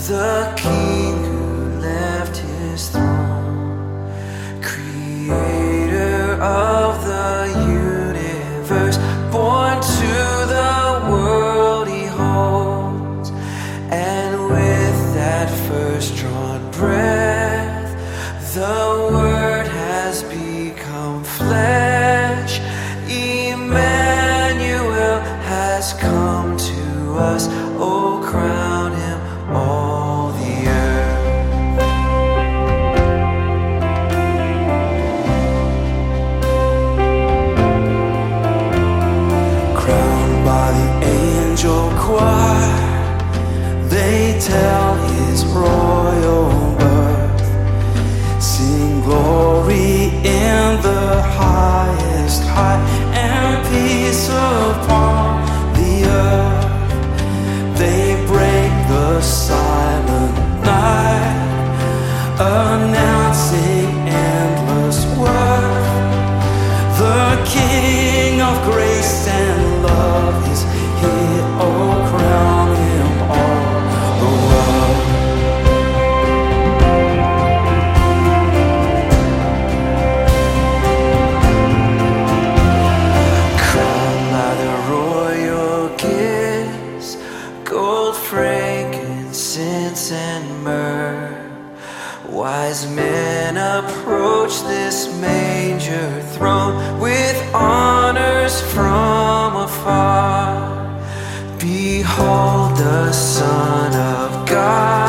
the King who left his throne, creator of the universe, born to the world he holds, and with that first drawn breath, the Word has become flesh. Emmanuel has come to us. Oh, crown him all the earth. Crowned by the angel choir, they tell his royal birth, sing glory in the highest high, and peace upon the earth. They break the silent night, announcing endless worth. The King of grace and love is here. Oh, crown him all the world. Crowned by the royal gifts, gold, frankincense, and myrrh, wise men approach this manger throne with honors from afar. Behold the Son of God,